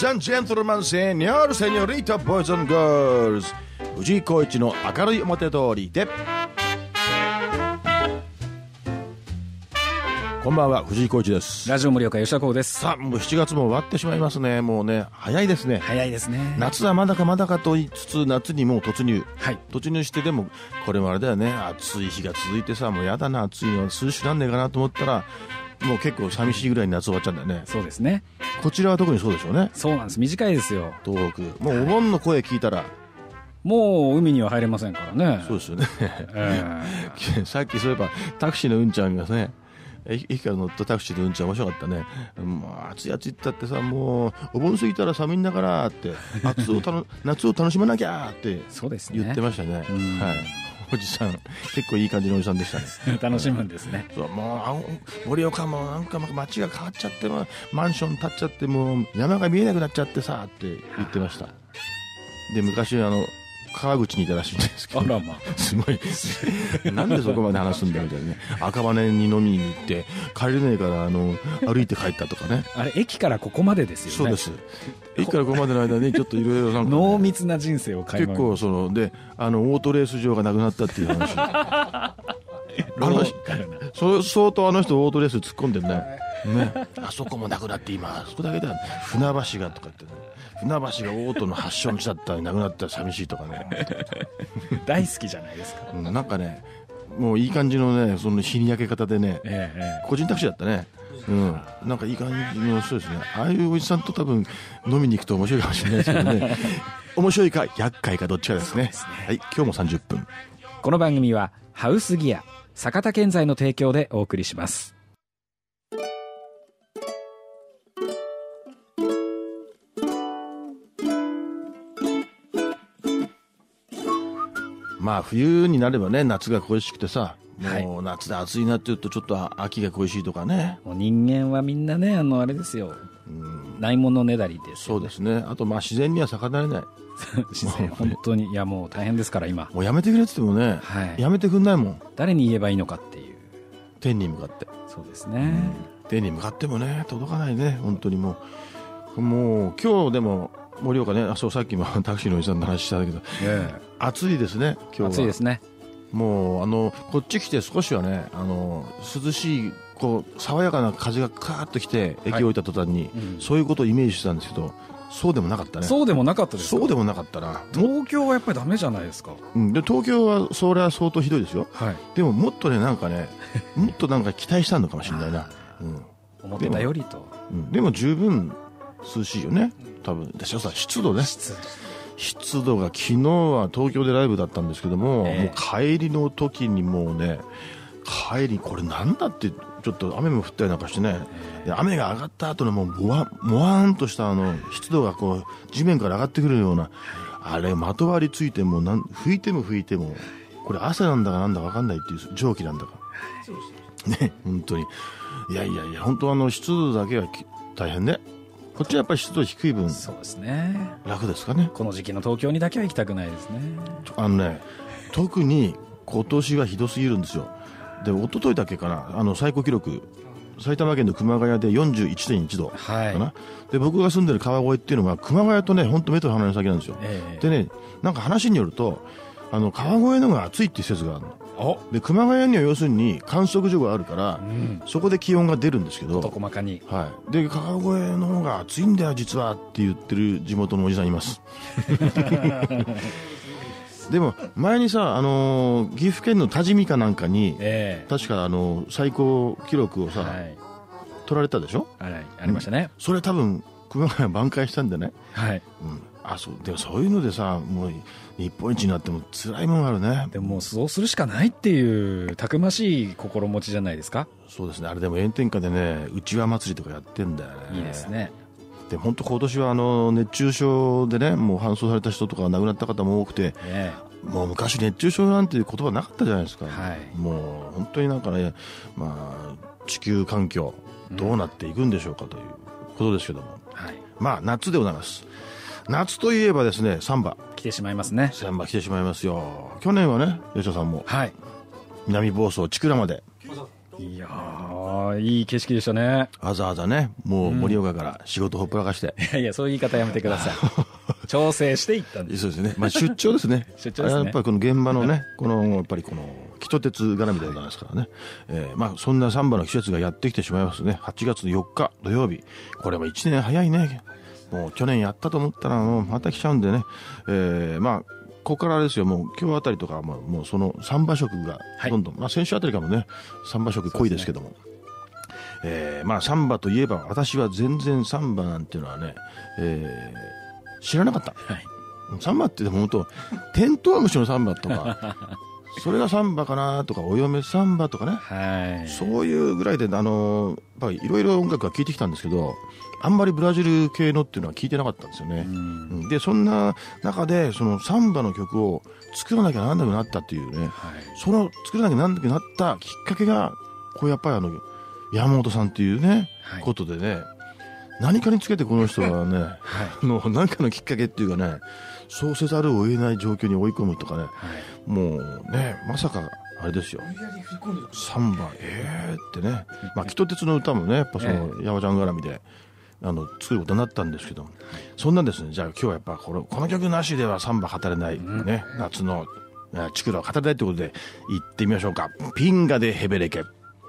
Ladies and gentlemen, Senor, Senorita, Boys and Girls 藤井浩一の明るい表通りでこんばんは、藤井浩一です。 ラジオ盛岡吉田光です。 さあ、もう7月も終わってしまいますね。もうね、早いですね。 早いですね。 夏はまだかまだかと言いつつ、夏にもう突入。 はい。 突入して、でも、これもあれだよね。暑い日が続いてさ、もうやだな、暑いの。涼しくなんねえかなと思ったら、もう結構寂しいぐらいに夏終わっちゃうんだよね。 そうですね。 こちらは特にそうでしょうね。 そうなんです。短いですよ。 東北。もうお盆の声聞いたら、 もう海には入れませんからね。 そうですよね。さっきそういえば、タクシーのうんちゃんがね、駅から乗ったタクシーのうんちゃん面白かったね。もう暑い暑いって言ったってさ、もうお盆過ぎたら寒いんだからって夏を楽しまなきゃってそうですね、 言ってましたね。はい。おじさん結構いい感じのおじさんでしたね。 楽しむんですね。 そう、もう盛岡もなんか街が変わっちゃって、マンション建っちゃってもう山が見えなくなっちゃってさって言ってました。で、昔川口にいたらしいんですけど、 あらまあ、 すごいなんでそこまで話すんだみたいなね。赤羽に飲みに行って帰れないから歩いて帰ったとかね。 あれ駅からここまでですよね。 そうです。駅からここまでの間にちょっといろいろなんか、ね、 濃密な人生を垣間見る。 結構でオートレース場がなくなったっていう話相当あの人オートレース突っ込んでるね。あそこもなくなって今あそこだけだ船橋がとか言ってね。船橋がオートの発祥の地だったらなくなったら寂しいとかね。 大好きじゃないですか。 なんかね、もういい感じのね、その日に焼け方でね、個人タクシーだったね。なんかいい感じの人ですね。ああいうおじさんと多分飲みに行くと面白いかもしれないですけどね。面白いか厄介かどっちかですね。はい、今日も30分。 この番組はハウスギア坂田建材の提供でお送りします。 まあ冬になればね、夏が恋しくてさ、もう夏で暑いなって言うとちょっと秋が恋しいとかね。 もう人間はみんなね、あれですよ、ないものねだりですよね。 そうですね。あと自然には逆らえない。 自然本当に、いやもう大変ですから今。 もうやめてくれって言ってもね、やめてくんないもん。 誰に言えばいいのかっていう。 天に向かって。 そうですね。 天に向かってもね、届かないね、本当にもう今日でも盛岡ね、さっきもタクシーのおじさんの話したんだけど、暑いですね、今日は。 暑いですね。 もうこっち来て少しはね、涼しい爽やかな風がカーッと来て駅を降りた途端に、そういうことをイメージしてたんですけど、そうでもなかったね。 そうでもなかったですか。 そうでもなかったな。 東京はやっぱりダメじゃないですか。 で東京はそれは相当ひどいですよ。でももっとね、なんかね、もっとなんか期待したのかもしれないな。 思ってたよりと。 でも十分涼しいよね、多分。でしょさ、湿度ね。湿度が、昨日は東京でライブだったんですけども、もう帰りの時にもうね、これなんだってちょっと雨も降ったりなんかしてね、で雨が上がった後のもうもわーんとした湿度が地面から上がってくるような、あれまとわりついても拭いてもこれ汗なんだかなんだか分かんないっていう蒸気なんだかね、本当に。いや本当湿度だけは大変ね。こっちはやっぱり湿度低い分、そうですね、楽ですかね。 この時期の東京にだけは行きたくないですね。 特に今年はひどすぎるんですよ。で、一昨日だけかな、最高記録、埼玉県の熊谷で 41.1 度かな、で僕が住んでる川越っていうのが熊谷とね、本当メトロ離れ先なんですよ。でね、なんか話によると川越の方が暑いっていう説があるの。で、熊谷には要するに観測所があるから、そこで気温が出るんですけど、 細かに、 で川越の方が暑いんだよ実はって言ってる地元のおじさんいますでも前にさ、岐阜県の多治見かなんかに、確か最高記録をさ、取られたでしょ。 ありましたね。 それ多分熊谷挽回したんでね。でもそういうのでさ、もう日本一になっても辛いものがあるね。 でもそうするしかないっていうたくましい心持ちじゃないですか。 そうですね。あれでも炎天下でね、うちわ祭りとかやってんだよね。 いいですね。 で本当今年は熱中症でね、もう搬送された人とか亡くなった方も多くて、もう昔熱中症なんていう言葉なかったじゃないですか。もう本当になんかね、地球環境どうなっていくんでしょうかということですけども、夏でございます。夏といえばですね、サンバ来てしまいますね。 サンバ来てしまいますよ。去年はね、吉田さんも南房総千倉まで。 いやいい景色でしたね。 わざわざね、もう盛岡から仕事ほっぽらかして。 いやそういう言い方やめてください。調整していったんです。 そうですね。まあ出張ですね。 出張ですね。 やっぱりこの現場のね、やっぱりこの北鉄絡みでございますからね。まあそんなサンバの季節がやってきてしまいますね。8月4日土曜日。これも1年早いね。もう去年やったと思ったらもうまた来ちゃうんでね。まあここからですよ。もう今日あたりとかもうそのサンバ色がどんどん、まあ先週あたりからもね、サンバ色濃いですけども。まあサンバといえば私は全然サンバなんていうのはね、知らなかった。はい、サンバってでも本当テントウムシのサンバとかそれがサンバかなとかお嫁サンバとかね、はい、そういうぐらいでやっぱりいろいろ音楽は聴いてきたんですけど、あんまりブラジル系のっていうのは聞いてなかったんですよね。でそんな中でそのサンバの曲を作らなきゃなんなくなったっていうね、はい、その作らなきゃなんなくなったきっかけがこうやっぱり山本さんっていうね、はい、ことでね、何かにつけてこの人はね、はい、何かのきっかけっていうかね、そうせざるを得ない状況に追い込むとかね、はい、もうね、まさかあれですよ、サンバってね、まあ北鉄の歌もね、やっぱその山ちゃん絡みで作ることになったんですけども、そんなですね、じゃあ今日はやっぱこの曲なしではサンバ語れないね、夏のチクラを語れないということで行ってみましょうか。ピンガでヘベレケ。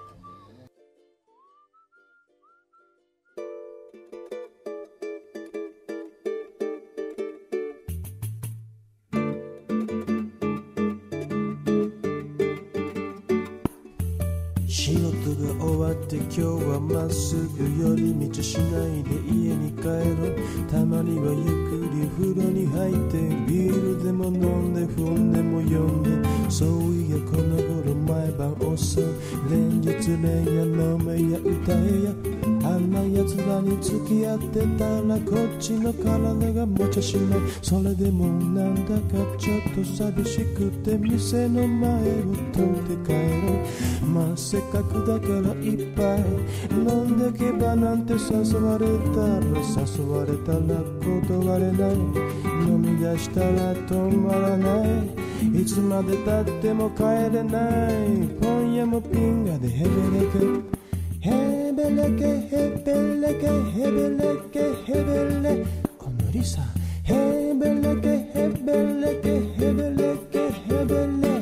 仕事が終わって今日はまっすぐ寄り道しないで家に帰ろう。たまにはゆっくり風呂に入ってビールでも飲んで本でも読んで、そういやこの頃毎晩遅い連日連夜飲めや歌えや、あんな奴らに付き合ってたらこっちの体が持ちゃしない。それでもなんだかちょっと寂しくて店の前を通って帰ろう。まあせっかくだから一杯飲んでけばなんて誘われたら断れない。飲み出したら止まらない。いつまで経っても帰れない。今夜もピンガでヘベレケヘベレケヘベレケヘベレケヘベレお無理さ。ヘベレケヘベレケヘベレケヘベレ。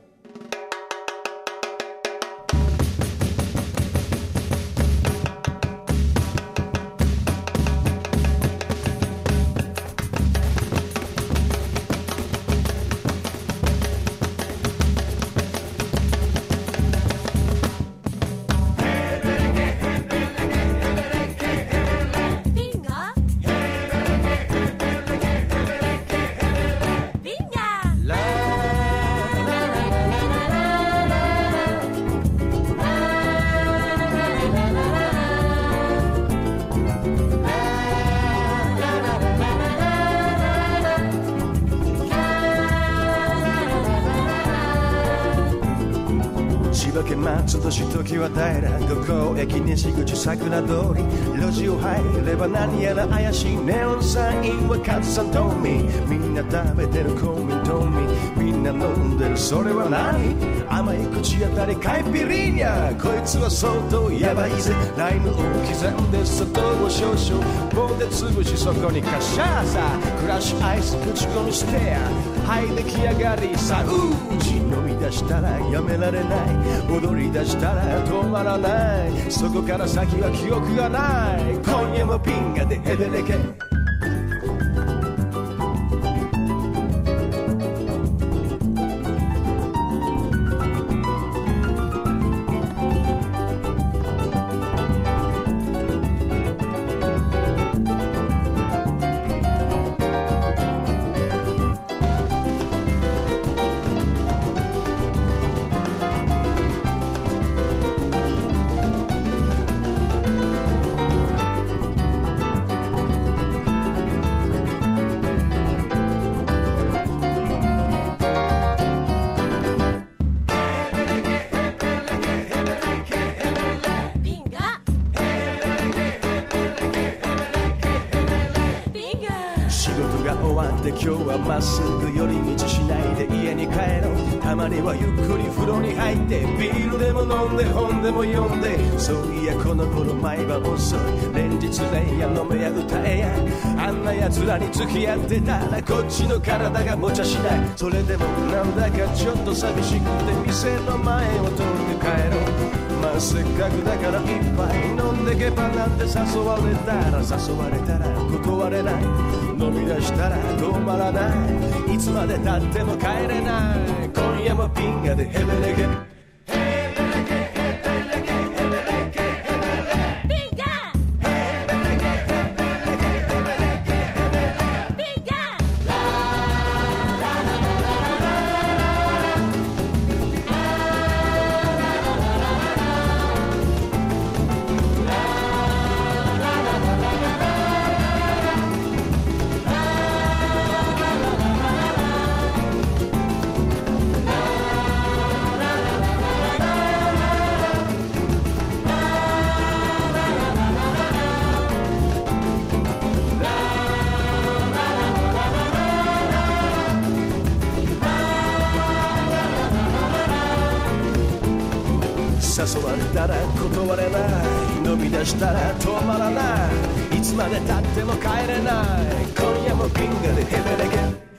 松戸市時は平五港駅西口桜通り、路地を入れば何やら怪しいネオンサインはカズさんとみんな食べてるコンビニとみんな飲んでるそれは何、甘い口当たりカイピリーニャ、こいつは相当ヤバいぜ。ライムを刻んで砂糖を少々棒で潰しそこにカシャーサクラッシュアイスぶち込みしてはい出来上がりさ。うち飲み出したらやめられない、踊り出したら止まらない、そこから先は記憶がない。今夜もピンガでヘベレケ。今日はまっすぐ寄り道しないで家に帰ろう。たまにはゆっくり風呂に入ってビールでも飲んで本でも読んで、そういやこの頃毎晩遅い連日ねや飲めや歌えや、あんな奴らに付き合ってたらこっちの体が持ちゃしない。それでもなんだかちょっと寂しくて店の前を通って帰ろう。まあせっかくだから一杯飲んでけばなんて誘われたら断れない、飲み出したら止まらない、いつまで経っても帰れない、今夜もピンガでヘベレケ誘われたら断れない、飲み出したら止まらない、いつまで経っても帰れない、今夜もピンガでヘベレケ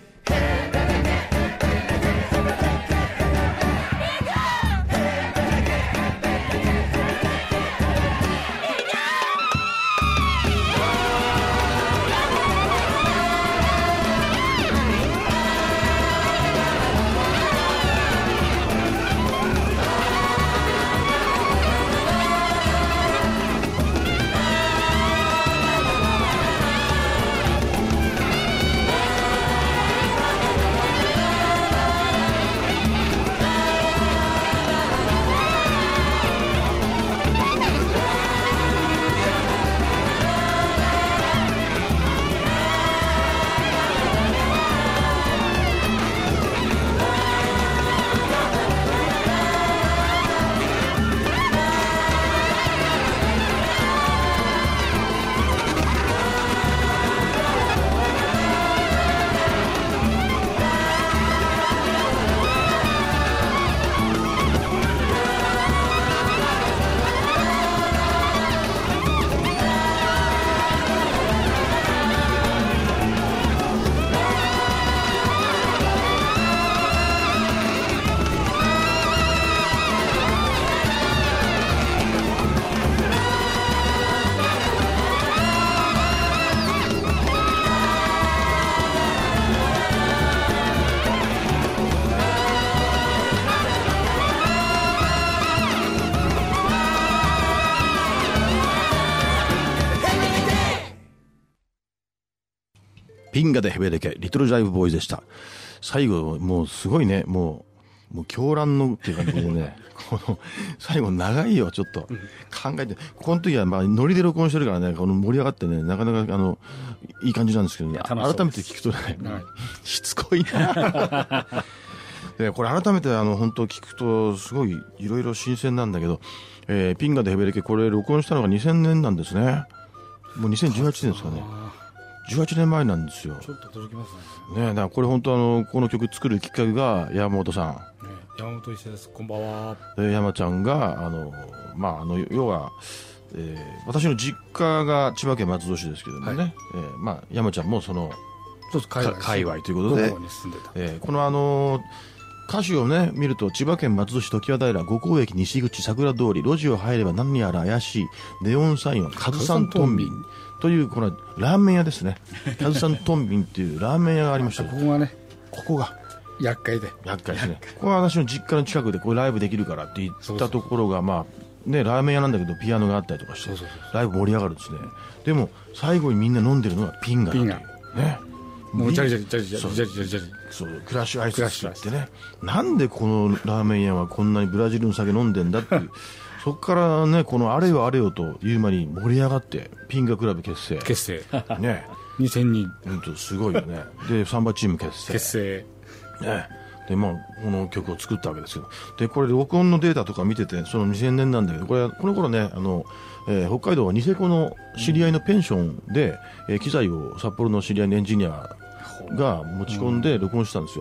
ピンガでヘベレケリトルジャイブボーイズでした。最後もうすごいね、もう狂乱のっていう感じでねこの最後長いよ、ちょっと考えて、この時はまあノリで録音してるからね、この盛り上がってね、なかなかいい感じなんですけどね、改めて聞くとね、しつこいなでこれ改めて本当聞くとすごいいろいろ新鮮なんだけど、ピンガでヘベレケ、これ録音したのが2000年なんですね。もう2018年ですかね。18年前なんですよ。 ちょっと驚きますね。だからこれ本当この曲作るきっかけが山本さん、 山本一世です。こんばんは。 山ちゃんがまあ要は、私の実家が千葉県松戸市ですけどもね、まあ山ちゃんもその界隈ということで、この歌詞をね見ると、千葉県松戸市常盤平五甲駅西口桜通り、路地を入れば何やら怪しいネオンサインはカズさんトンビンというこのラーメン屋ですね。カズさんトンビンっていうラーメン屋がありました。 ここがね、 ここが厄介ですね。ここは私の実家の近くでこうライブできるからって言ったところが、まあね、ラーメン屋なんだけどピアノがあったりとかしてライブ盛り上がるんですね。でも最後にみんな飲んでるのがピンガだというね。 もうジャリジャリそうクラッシュアイスってね、なんでこのラーメン屋はこんなにブラジルの酒飲んでんだっていうそこからね、このあれよあれよという間に盛り上がってピンガクラブ結成ね 2000人、 本当すごいよね。でサンバチーム結成ね。でまあこの曲を作ったわけですよ。でこれ録音のデータとか見てて、その2000年なんだけど、これこの頃ね北海道はニセコの知り合いのペンションで、機材を札幌の知り合いのエンジニアが持ち込んで録音したんですよ。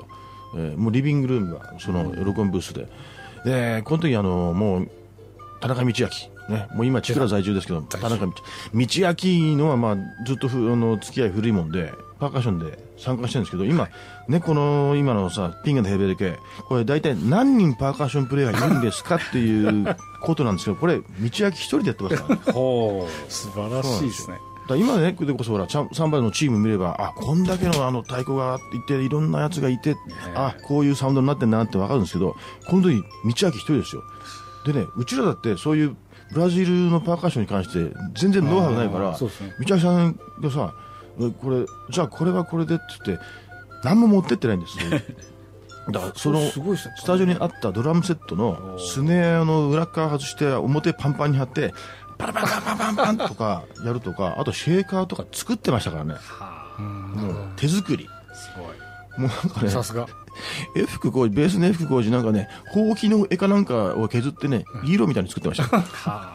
もうリビングルームがその録音ブースで、でこの時もう田中道明、ね、もう今千倉在住ですけど、田中道明のはまあずっと付き合い古いもんでパーカッションで参加してるんですけど、今、ね、この今のさピンガのヘベレケ、これ大体何人パーカッションプレイヤーいるんですかっていうことなんですけど、これ道明一人でやってますからね。 ほう、素晴らしいですね。 だ今ね、でこそほらサンバのチーム見れば、あ、こんだけの太鼓がいていろんなやつがいて、あ、こういうサウンドになってんだなって分かるんですけど、この時道明一人ですよ。でね、うちらだってそういうブラジルのパーカッションに関して全然ノウハウないから、道明さんがさ、これじゃあこれはこれでって言って何も持ってってないんですよ。だからそのスタジオにあったドラムセットのスネアの裏側外して表パンパンに貼ってパラパラパンパンパンとかやるとか、あとシェーカーとか作ってましたからね。もう手作り。 すごい。 もうなんかね、 さすが。 ベースの F 福工事なんかね、ほうきの絵かなんかを削ってね、色みたいに作ってました。だ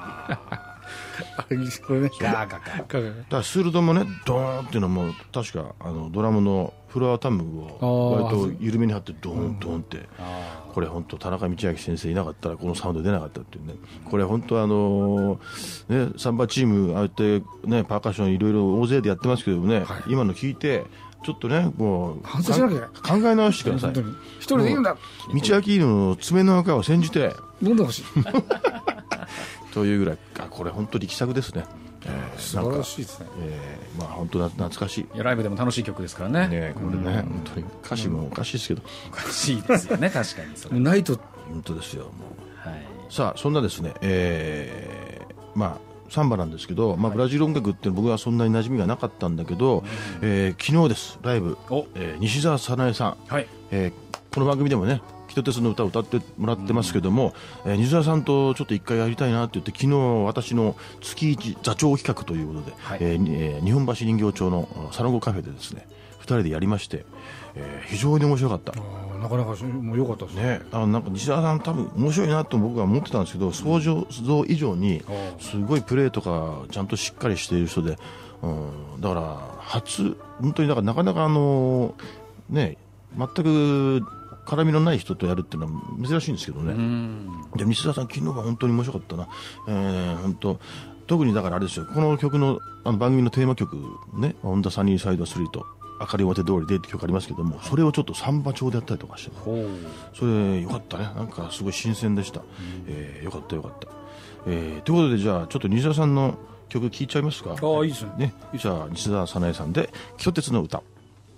これね、 からスルドもね、ドーンっていうのも確かドラムのフロアタムを割と緩めに張ってドーンドーンって、これ本当田中道明先生いなかったらこのサウンド出なかったっていうね。これ本当ね、サンバチームああやってねパーカッションいろいろ大勢でやってますけどね、今の聞いてちょっとね、もう反省しなきゃ考え直してください。 一人でいいんだ。 道明の爪の赤を煎じて飲んでほしい。 というぐらい、これ本当力作ですね。 素晴らしいですね。 まあ本当懐かしい。 いやライブでも楽しい曲ですからね。 ね、これね、本当に歌詞もおかしいですけど、 おかしいですよね、確かにそれ。 もうないと。 本当ですよ。もう、 はい、 さあそんなですね、まあサンバなんですけど、まあブラジル音楽って僕はそんなに馴染みがなかったんだけど、昨日ですライブ、西澤早苗さん、 はい、 この番組でもね北鉄の歌を歌ってもらってますけども、西澤さんとちょっと一回やりたいなって言って、昨日私の月一座長企画ということで、はい、日本橋人形町のサロンゴカフェでですね2人でやりまして、非常に面白かった。 なかなかもう良かったですね。 なんか西澤さん多分面白いなと僕は思ってたんですけど、想像以上にすごいプレーとかちゃんとしっかりしている人で、だから本当にだからなかなかね全く絡みのない人とやるっていうのは珍しいんですけどね。で西澤さん昨日は本当に面白かったな。本当特にだからあれですよ、この曲の番組のテーマ曲ね、オンダサニーサイドストリート、明かり表通りでって曲ありますけども、それをちょっとサンバ調でやったりとかして、それよかったね。なんかすごい新鮮でした。よかったよかった。ということでじゃあちょっと西澤さんの曲聴いちゃいますか。 いいですね。 じゃあ西澤早苗さんで京鉄の歌。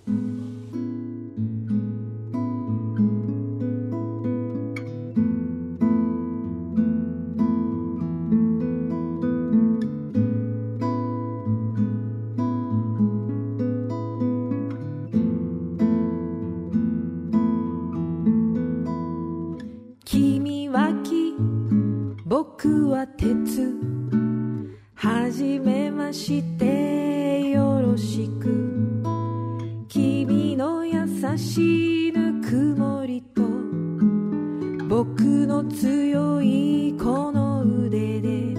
君は木、僕は鉄、はじめましてよろしく。君の優しいぬくもりと僕の強いこの腕で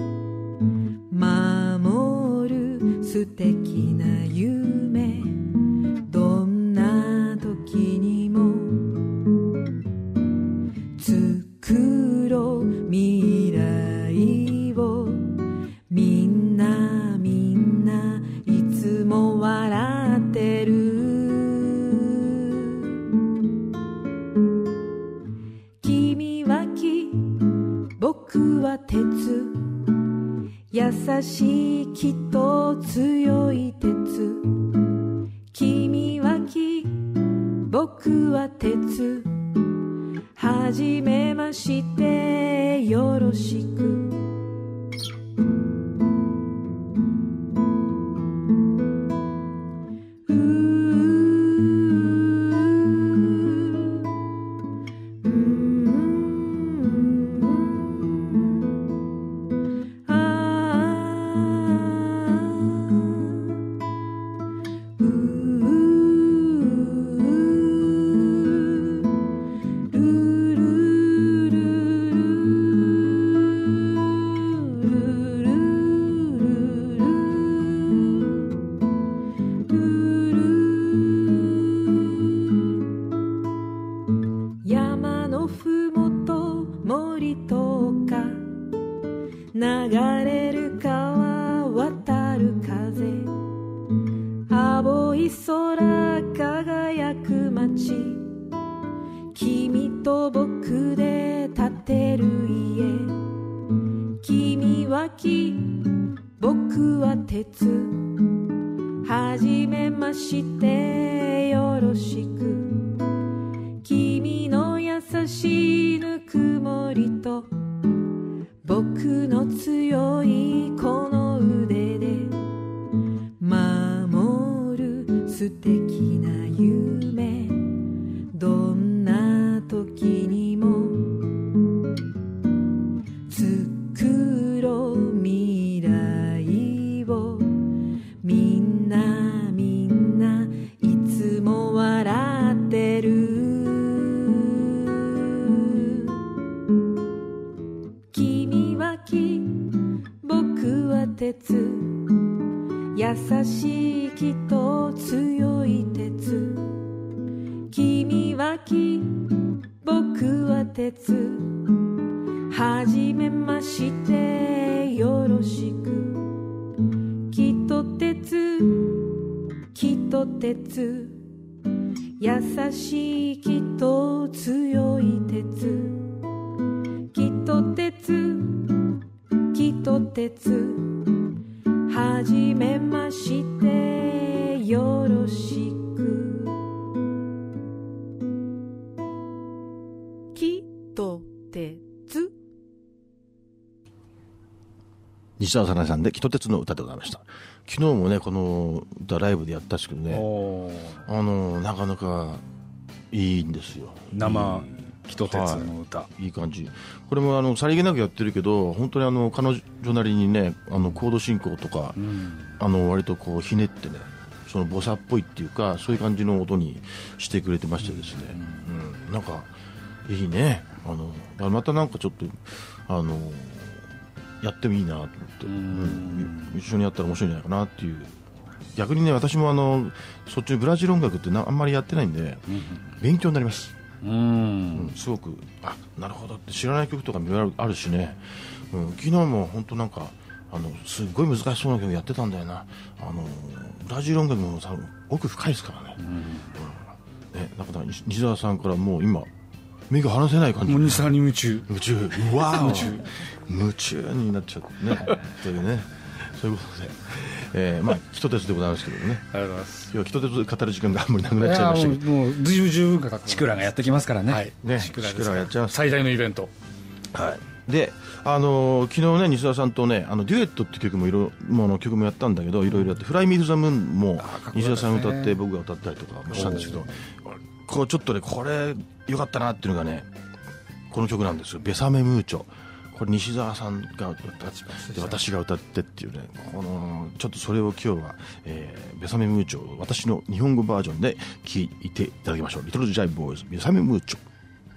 守る素敵な夢、どんな時にも作ろう未来を、みんないつも笑ってる。君は木、僕は鉄、優しい木と強い鉄。君は木、僕は鉄、はじめましてよろしく。 りとか流れる川渡る風青い空輝く街君と僕で建てる家君は木僕は鉄はじめましてよろしく君の優しいぬくもりと僕の強いこの腕で守る素敵な夢どんな時にも作ろう未来をみんないつも笑ってる君は木僕は鉄優しい木と強い鉄君は木僕は鉄はじめましてよろしく木と鉄木と鉄優しい木と強い鉄木と鉄木と鉄はじめましてよろしく木と鉄西澤さなさんで木と鉄の歌でございました。昨日もねこの歌ライブでやったんですけどねなかなかいいんですよ。 生木と鉄の歌、 はい、いい感じ。これもさりげなくやってるけど本当に彼女なりにねコード進行とか、割とこうひねってねそのボサっぽいっていうかそういう感じの音にしてくれてましてですね、なんかいいね。またなんかちょっとやってもいいなと思って、一緒にやったら面白いんじゃないかなっていう。逆にね私もそっちのブラジル音楽ってあんまりやってないんで、勉強になります。すごくなるほどって知らない曲とかもあるしね、昨日も本当なんかすっごい難しそうな曲やってたんだよな。ブラジル音楽も奥深いですからね。だから西澤さんからもう今目が離せない感じ。 もう西澤に夢中うわ夢中になっちゃってねというねそういうことで、木と鉄でございますけどね。 ありがとうございます。 今日は木と鉄語る時間があんまりなくなっちゃいましたけど、 もう十分かかってチクラがやってきますからね。 はいね、 チクラやっちゃいます。 最大のイベント。 はい。で、昨日ね西澤さんとねデュエットって曲も曲もやったんだけどいろいろやってフライミー・トゥ・ザ・ムーンも西澤さん歌って僕が歌ったりとかもしたんですけど、こうちょっとねこれ良かったなっていうのがねこの曲なんですよ。ベサメムーチョ。これ西澤さんが歌って私が歌ってっていうねちょっとそれを今日は、ベサメムーチョ私の日本語バージョンで聴いていただきましょう。リトルジャイボーイズベサメムーチョ。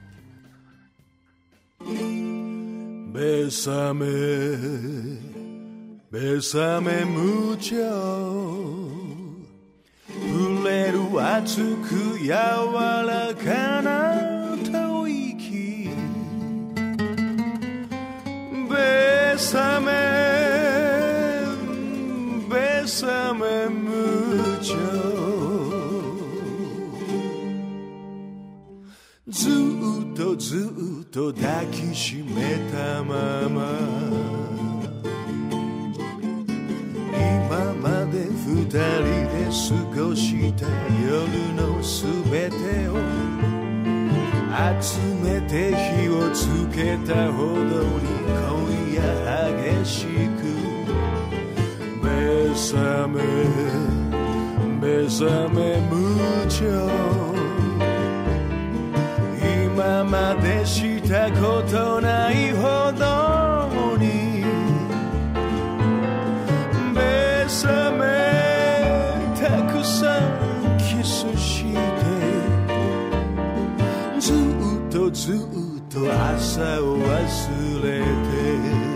Bésame mucho 触れる熱く柔らかな吐息 Bésame mucho ずっと抱きしめたまま今まで二人で過ごした夜のすべてを集めて火をつけたほどに今夜激しく Bésame mucho 今までしたことないほどにたくさんキスしてずっと朝を忘れて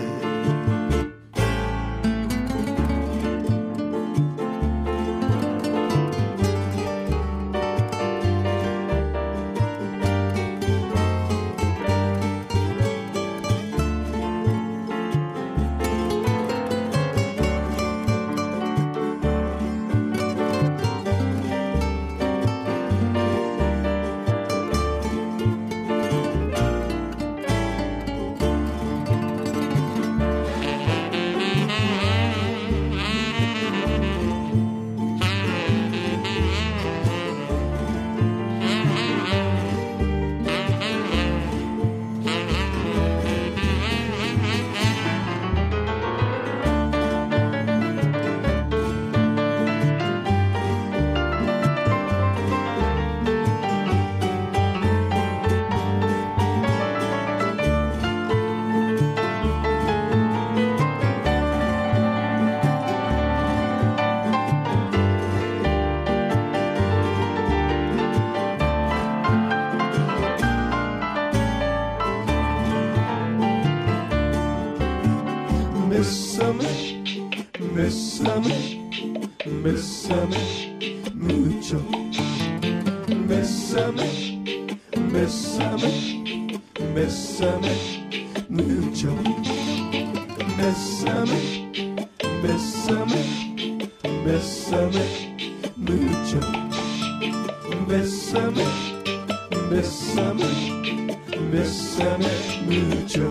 Bésame, bésame, bésame mucho. Bésame, bésame, bésame mucho. Bésame, bésame, bésame mucho. Bésame, bésame, bésame mucho.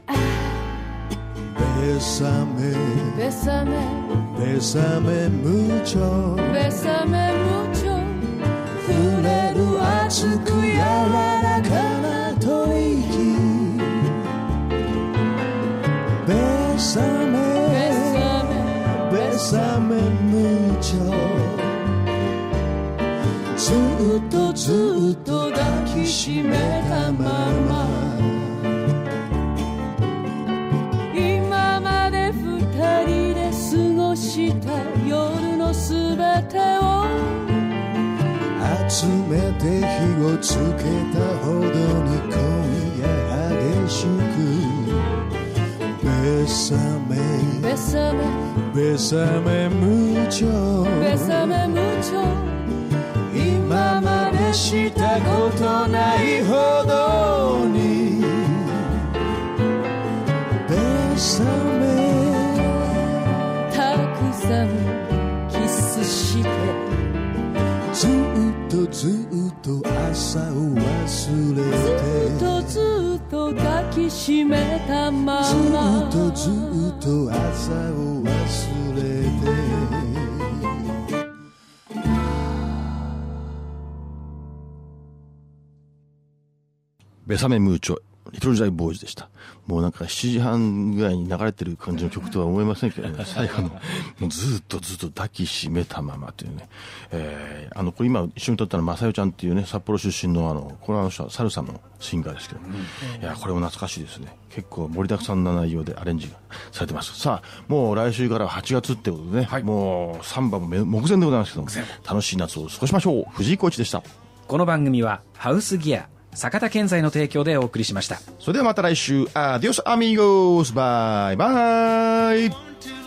Bésame, Bésame, bésame mucho. bésame mucho. 触れる熱く柔らかな吐息 Bésame, bésame mucho ずっとずっと抱きしめたまま今まで二人で過ごした夜のすべてを集めて火をつけたほどに今夜激しく Bésame, Bésame, bésame mucho bésame mucho. 今までしたことないほどに Bésame たくさんキスしてずっとずっと朝を忘れてずっとずっと抱きしめたまずまっとずっと朝を忘れてベサメムーチョリトルジャイボーイズでした。もうなんか7時半ぐらいに流れてる感じの曲とは思いませんけどね、最後のもうずっとずっと抱きしめたままというね、これ今一緒に撮ったのはマサヨちゃんっていうね、札幌出身のこの人はサルサのシンガーですけど、いやこれも懐かしいですね。結構盛りだくさんな内容でアレンジがされてます。さあもう来週からは8月ってことでね、はい、もうサンバも目前でございますけども、楽しい夏を過ごしましょう。藤井浩一でした。 この番組はハウスギア坂田建材の提供でお送りしました。 それではまた来週。アディオスアミーゴス。バイバイ。